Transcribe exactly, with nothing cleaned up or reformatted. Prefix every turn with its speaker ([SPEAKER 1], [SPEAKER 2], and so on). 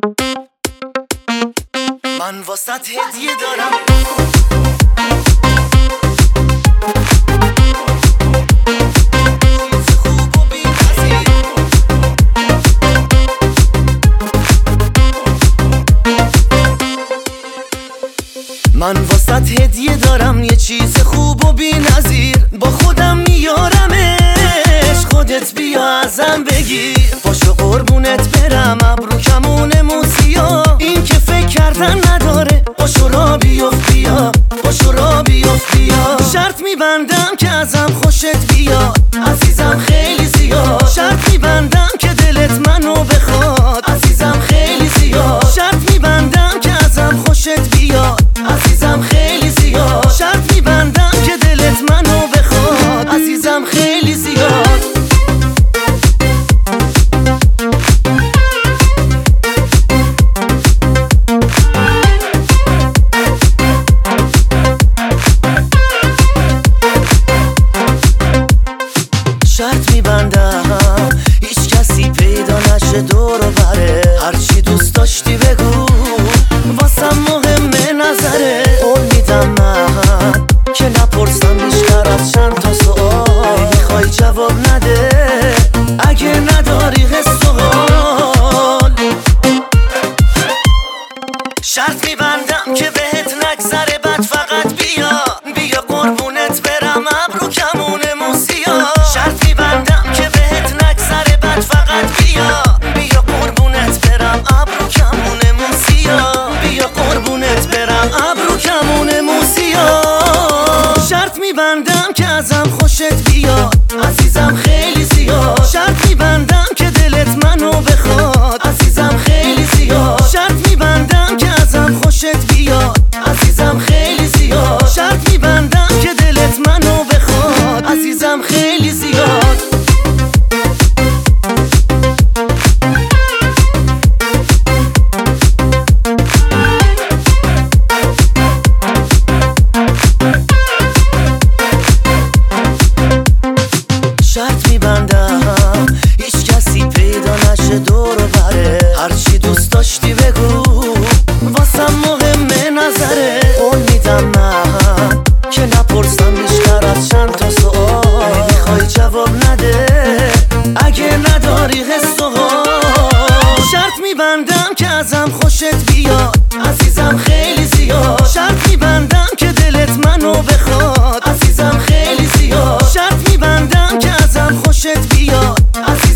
[SPEAKER 1] من واسط هدیه دارم. من واسط هدیه دارم، یه چیز خوب و بی نظیر. با خودم میارمش، خودت بیا ازم بگیر. پاشو قربونت برم، ابرو کمون موسیا. این که فکر کردن نداره، پاشو را بیفت بیا، پاشو را بیفت بیا. شرط میبندم که ازم خوشت بیاد، عزیزم خیلی زیاد. شرط میبندم که دلت منو بخواد، عزیزم خیلی زیاد. شرط میبندم که ازم خوشت بیاد، عزیزم خیلی زیاد. شرط میبندم که دلت منو بخواد، عزیزم خیلی زیاد. شرط میبندم هیچ کسی پیدا نشه دور و بره. هرچی دوست داشتی بگو، واسم مهمه نظره. قول میدم من که نپرسم بیشتر از چند تا سوال. میخوای جواب نده اگه نداری حس و حال. شرط میبندم که بهت نگذره بد، فقط بیا بیا قربونت برم، ابرو کمون موسیا. شرط میبندم که بهت نگذره بد، فقط بیا بیا قربونت برم، ابرو کمون موسیا. بیا قربونت برم، ابرو کمون موسیا. شرط میبندم که ازم خوشت بیاد، عزیزم خیلی زیاد. شرط میبندم که دلت منو بخواد، عزیزم خیلی زیاد. شرط میبندم که ازم خوشت بیاد، عزیزم خیلی زیاد. شرط میبندم که دلت منو بخواد، عزیزم خیلی زیاد. شرط میبندم هیچ کسی پیدا نشه دور و بره. هرچی دوست داشتی بگو، واسم مهمه نظره. قول میدم من که نپرسم بیشتر از چند تا سوال. میخوای جواب نده اگه نداری حس و حال. شرط میبندم که ازم خوشت بیاد، عزیزم خیلی زیاد. شرط میبندم که دلت منو بخواد، عزیزم خیلی زیاد. شرط میبندم که ازم خوشت بیاد، عزیزم